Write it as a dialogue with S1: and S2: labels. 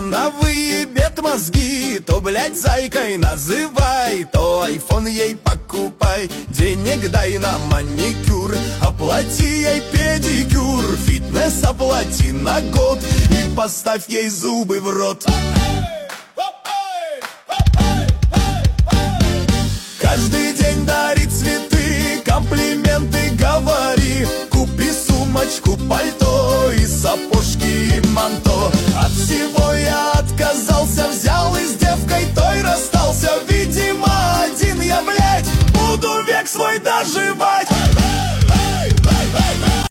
S1: она выебет мозги, то, блядь, зайкой называй, то айфон ей покупай. Денег дай на маникюр, оплати ей педикюр, фитнес оплати на год и поставь ей зубы в рот. Каждый день дари цветы, комплименты говори. Купи сумочку, пальто и сапожки и манто. От всего я отказался, взял и с девкой той расстался. Видимо, один я, блядь, буду век свой доживать.